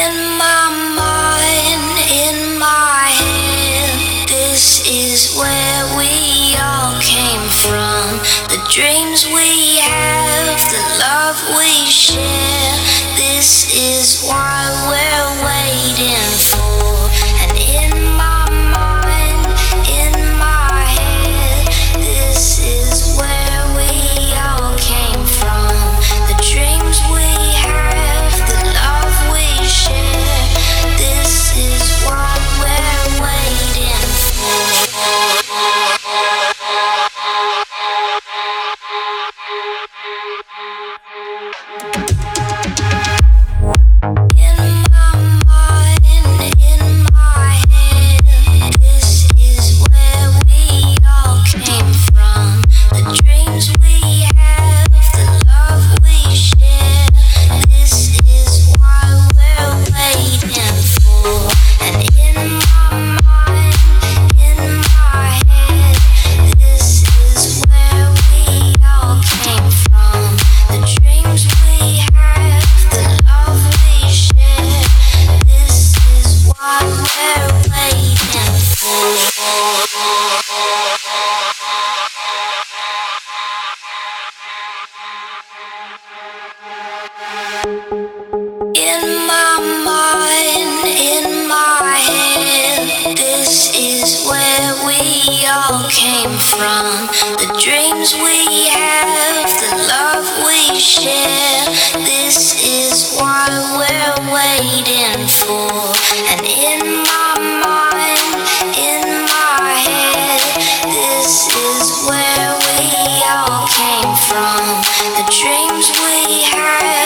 In my mind, in my head, this is where we all came from. The dreams we have, the love we share, this is why we're waiting for. And in my mind, in my head, this is where we all came from. The dreams we have, the love we share, this is what we're waiting for. In my mind, in my head, this is where we all came from. The dreams we have, the love we share, this is why we're waiting for. And in my mind, in my head, this is where we all came from. The dreams we have, the love we share, this is what we're waiting for. In my mind, in my head, this is where we all came from. The dreams we have, the love we share, this is why we're waiting for. And in my mind, in my head, this is where we all came from. The dreams we have,